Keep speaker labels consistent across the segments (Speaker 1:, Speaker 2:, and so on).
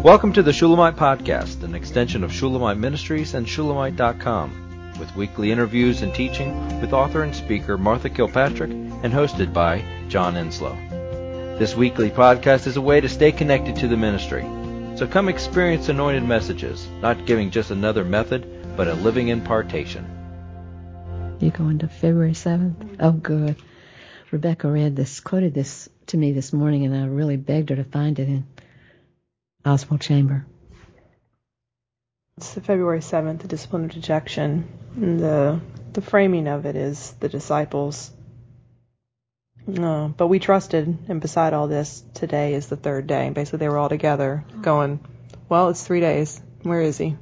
Speaker 1: Welcome to the Shulamite Podcast, an extension of Shulamite Ministries and Shulamite.com, with weekly interviews and teaching with author and speaker Martha Kilpatrick and hosted by John Enslow. This weekly podcast is a way to stay connected to the ministry. So come experience anointed messages, not giving just another method, but a living impartation.
Speaker 2: You going to February 7th? Oh, good. Rebecca quoted this to me this morning, and I really begged her to find it in Oswald Chamber.
Speaker 3: It's the February 7th, the discipline of dejection. And the framing of it is the disciples. But we trusted, and beside all this, today is the third day. And basically, they were all together going, well, it's 3 days. Where is he?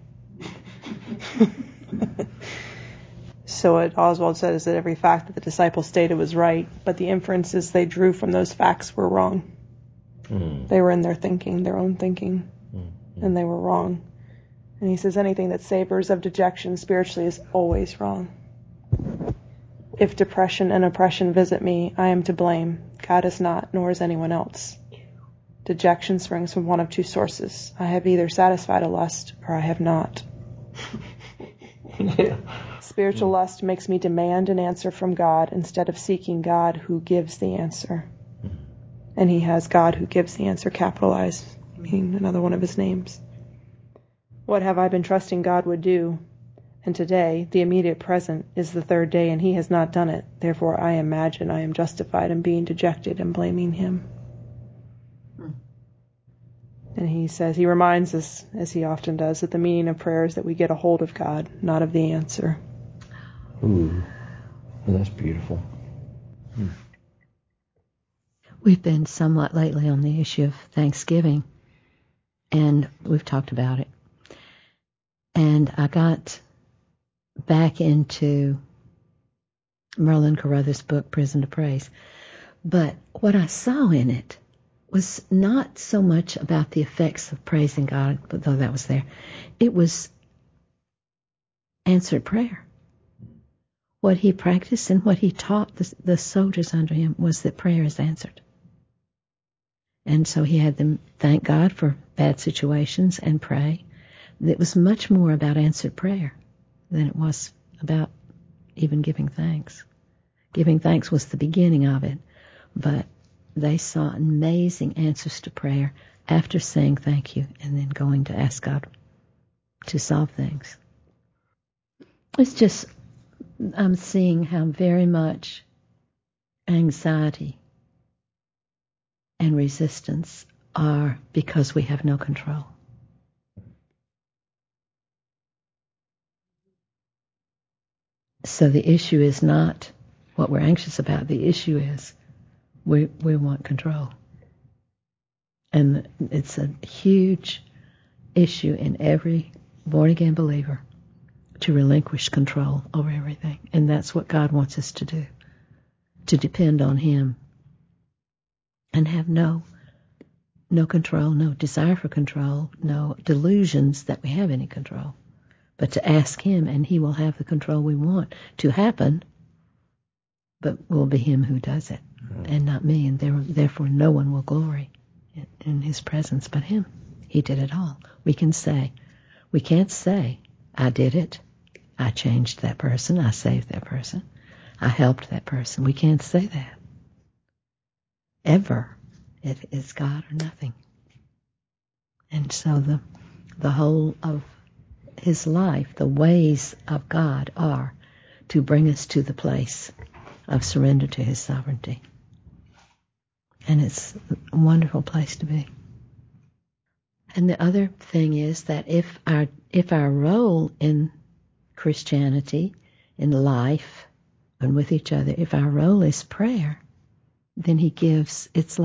Speaker 3: So what Oswald said is that every fact that the disciples stated was right, but the inferences they drew from those facts were wrong. They were in their thinking, their own thinking, and they were wrong. And he says anything that savors of dejection spiritually is always wrong. If depression and oppression visit me, I am to blame. God is not, nor is anyone else. Dejection springs from one of two sources. I have either satisfied a lust or I have not.
Speaker 4: Yeah.
Speaker 3: Spiritual lust makes me demand an answer from God instead of seeking God who gives the answer. And he has God who gives the answer capitalized, meaning another one of his names. What have I been trusting God would do? And today, the immediate present, is the third day, and he has not done it. Therefore, I imagine I am justified in being dejected and blaming him. And he reminds us, as he often does, that the meaning of prayer is that we get a hold of God, not of the answer.
Speaker 4: Ooh, well, that's beautiful.
Speaker 2: We've been somewhat lately on the issue of Thanksgiving, and we've talked about it. And I got back into Merlin Carothers' book, Prison to Praise. But what I saw in it was not so much about the effects of praising God, though that was there. It was answered prayer. What he practiced and what he taught the soldiers under him was that prayer is answered. And so he had them thank God for bad situations and pray. It was much more about answered prayer than it was about even giving thanks. Giving thanks was the beginning of it, but they saw amazing answers to prayer after saying thank you and then going to ask God to solve things. It's just, I'm seeing how very much anxiety and resistance are because we have no control. So the issue is not what we're anxious about. The issue is we want control. And it's a huge issue in every born-again believer to relinquish control over everything. And that's what God wants us to do, to depend on him and have no control, no desire for control, no delusions that we have any control. But to ask him, and he will have the control we want to happen, but will be him who does it, and not me, and therefore no one will glory in his presence but him. He did it all. We can't say, I did it, I changed that person, I saved that person, I helped that person. We can't say that. Ever. It is God or nothing. And so the whole of his life, the ways of God are to bring us to the place of surrender to his sovereignty. And it's a wonderful place to be. And the other thing is that if our role in Christianity, in life, and with each other, if our role is prayer, then he gives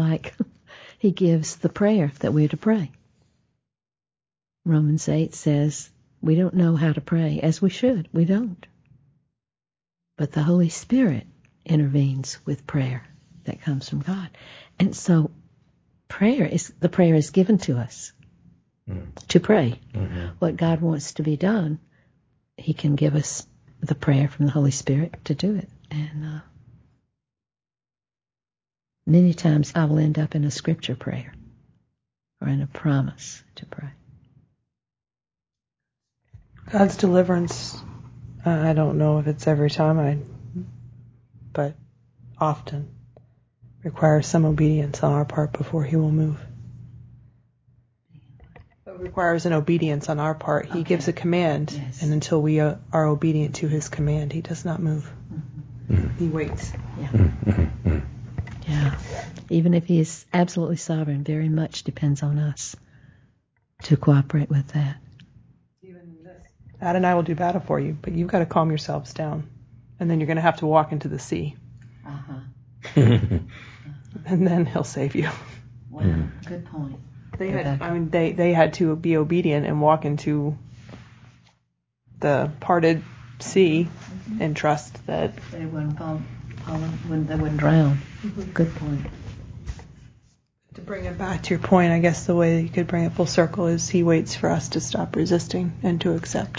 Speaker 2: the prayer that we're to pray. Romans 8 says, we don't know how to pray as we should. We don't. But the Holy Spirit intervenes with prayer that comes from God. And so the prayer is given to us to pray. Mm-hmm. What God wants to be done, he can give us the prayer from the Holy Spirit to do it. And many times I will end up in a scripture prayer or in a promise to pray.
Speaker 3: God's deliverance, I don't know if it's every time, but often requires some obedience on our part before he will move. It requires an obedience on our part. He gives a command, yes. And until we are obedient to his command, he does not move. Mm-hmm. He waits.
Speaker 2: Yeah. Mm-hmm. Yeah. Even if he is absolutely sovereign, very much depends on us to cooperate with that.
Speaker 3: Even this. Dad and I will do battle for you, but you've got to calm yourselves down. And then you're going to have to walk into the sea. And then he'll save you.
Speaker 2: Wow, good point.
Speaker 3: They had to be obedient and walk into the parted sea and trust that
Speaker 2: they wouldn't they wouldn't drown. Mm-hmm. Good point.
Speaker 3: To bring it back to your point, I guess the way you could bring it full circle is he waits for us to stop resisting and to accept.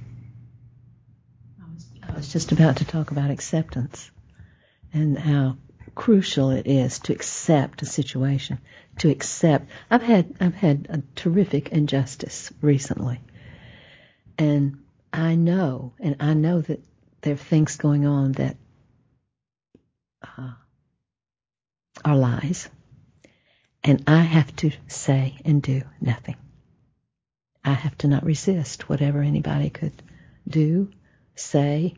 Speaker 2: I was just about to talk about acceptance and how crucial it is to accept a situation, to accept. I've had a terrific injustice recently, and I know that there are things going on that are lies, and I have to say and do nothing. I have to not resist whatever anybody could do, say,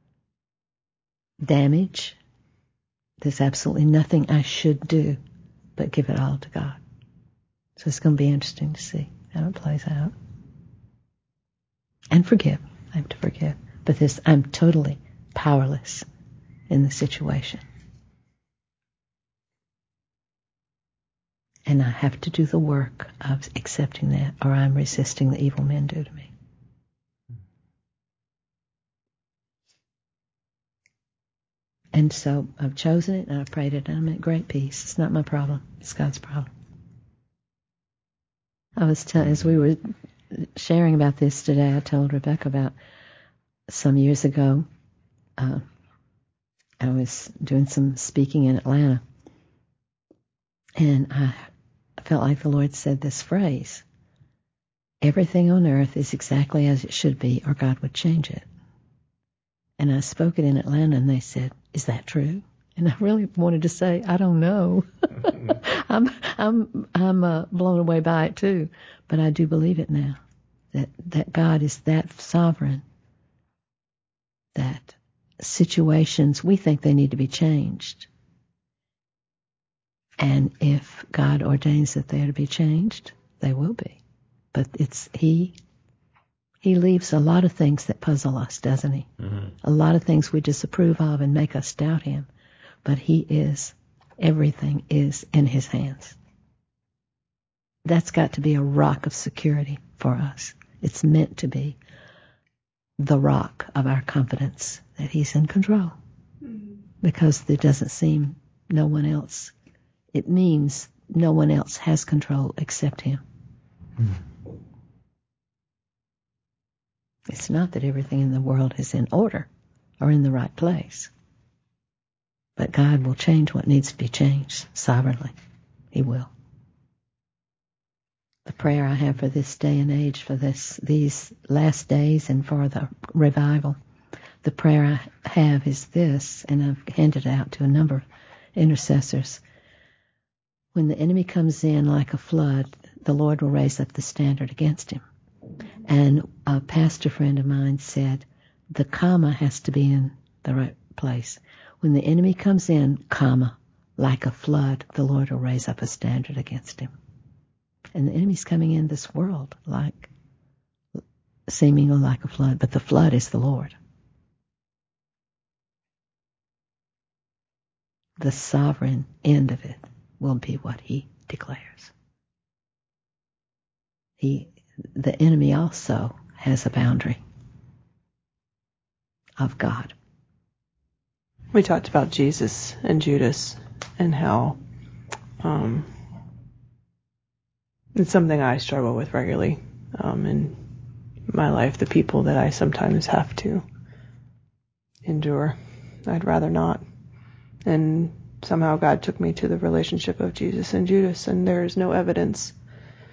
Speaker 2: damage. There's absolutely nothing I should do but give it all to God. So it's going to be interesting to see how it plays out. And forgive. I have to forgive. But I'm totally powerless in the situation. And I have to do the work of accepting that, or I'm resisting the evil men do to me. And so I've chosen it, and I've prayed it, and I'm at great peace. It's not my problem. It's God's problem. As we were sharing about this today, I told Rebecca about some years ago, I was doing some speaking in Atlanta, and I felt like the Lord said this phrase, everything on earth is exactly as it should be, or God would change it. And I spoke it in Atlanta, and they said, "Is that true?" And I really wanted to say, "I don't know." I'm blown away by it too, but I do believe it now. That God is that sovereign. That situations we think they need to be changed, and if God ordains that they are to be changed, they will be. But it's He leaves a lot of things that puzzle us, doesn't He? Mm-hmm. A lot of things we disapprove of and make us doubt Him. But everything is in His hands. That's got to be a rock of security for us. It's meant to be the rock of our confidence that He's in control. Mm-hmm. Because there doesn't seem no one else. It means no one else has control except Him. Mm-hmm. It's not that everything in the world is in order or in the right place. But God will change what needs to be changed sovereignly. He will. The prayer I have for this day and age, for these last days and for the revival, the prayer I have is this, and I've handed it out to a number of intercessors. When the enemy comes in like a flood, the Lord will raise up the standard against him. And a pastor friend of mine said, the comma has to be in the right place. When the enemy comes in, comma, like a flood, the Lord will raise up a standard against him. And the enemy's coming in this world seemingly like a flood, but the flood is the Lord. The sovereign end of it will be what He declares. The enemy also has a boundary of God.
Speaker 3: We talked about Jesus and Judas and how it's something I struggle with regularly in my life, the people that I sometimes have to endure. I'd rather not. And somehow God took me to the relationship of Jesus and Judas, and there is no evidence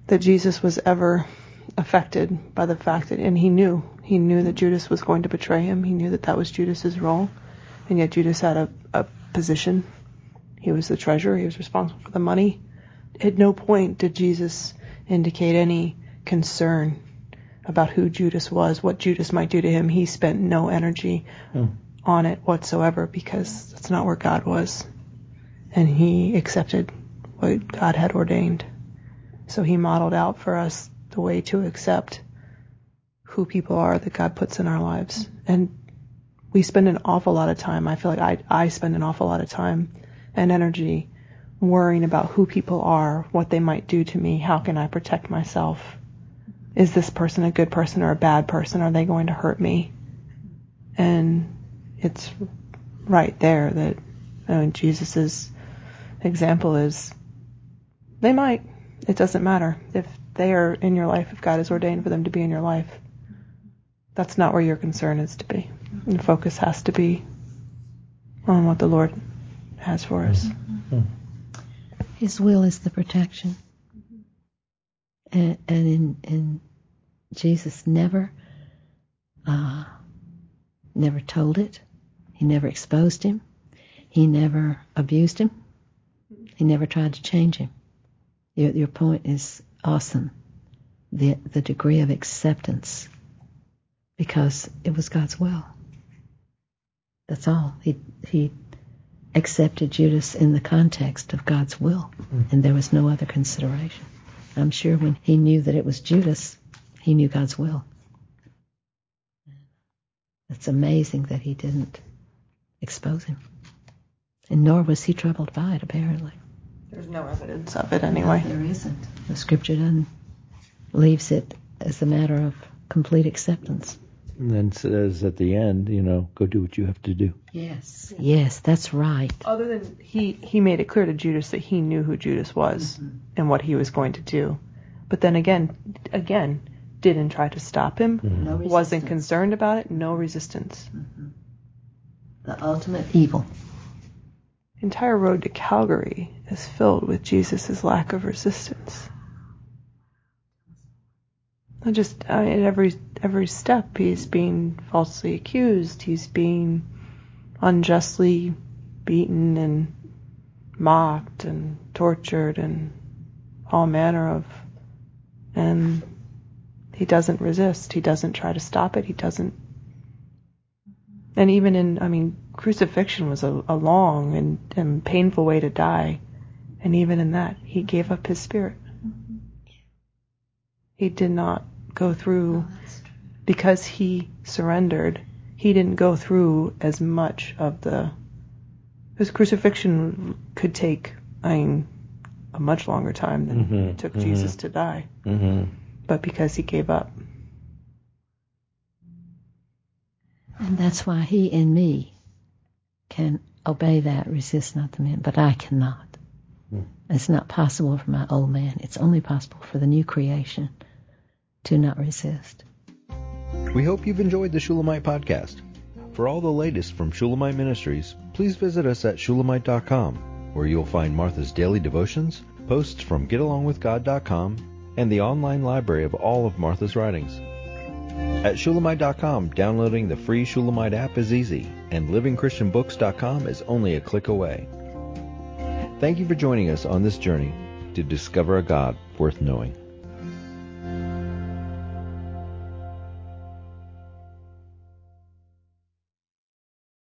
Speaker 3: that Jesus was ever affected by the fact that, and he knew that Judas was going to betray him. He knew that that was Judas's role, and yet Judas had a position. He was the treasurer. He was responsible for the money. At no point did Jesus indicate any concern about who Judas was, what Judas might do to him. He spent no energy on it whatsoever, because that's not where God was. And he accepted what God had ordained. So he modeled out for us the way to accept who people are that God puts in our lives. And we spend an awful lot of time, I feel like I spend an awful lot of time and energy worrying about who people are, what they might do to me, how can I protect myself? Is this person a good person or a bad person? Are they going to hurt me? And it's right there that Jesus' example is, they might. It doesn't matter. If they are in your life, if God has ordained for them to be in your life, that's not where your concern is to be. And the focus has to be on what the Lord has for us.
Speaker 2: His will is the protection. And in Jesus never told it. He never exposed him. He never abused him. He never tried to change him. Your point is awesome. The degree of acceptance, because it was God's will. That's all. He accepted Judas in the context of God's will, and there was no other consideration. I'm sure when he knew that it was Judas, he knew God's will. It's amazing that he didn't expose him, and nor was he troubled by it, apparently.
Speaker 3: There's no evidence of it anyway.
Speaker 2: No, there isn't. The Scripture leaves it as a matter of complete acceptance.
Speaker 4: And then says at the end, go do what you have to do.
Speaker 2: Yes, that's right.
Speaker 3: Other than he made it clear to Judas that he knew who Judas was and what he was going to do. But then again, didn't try to stop him, wasn't concerned about it, no resistance.
Speaker 2: The ultimate evil.
Speaker 3: The entire road to Calvary is filled with Jesus' lack of resistance. At every step, he's being falsely accused. He's being unjustly beaten and mocked and tortured and all manner of. And he doesn't resist. He doesn't try to stop it. He doesn't. And even crucifixion was a long and painful way to die. And even in that, he gave up his spirit. He did not go through, because he surrendered, he didn't go through as much of because crucifixion could take, a much longer time than it took Jesus to die. But because he gave up.
Speaker 2: And that's why he in me can obey that, resist not the man, but I cannot. It's not possible for my old man. It's only possible for the new creation to not resist.
Speaker 1: We hope you've enjoyed the Shulamite podcast. For all the latest from Shulamite Ministries, please visit us at shulamite.com, where you'll find Martha's daily devotions, posts from getalongwithgod.com, and the online library of all of Martha's writings. At shulamite.com, downloading the free Shulamite app is easy, and livingchristianbooks.com is only a click away. Thank you for joining us on this journey to discover a God worth knowing.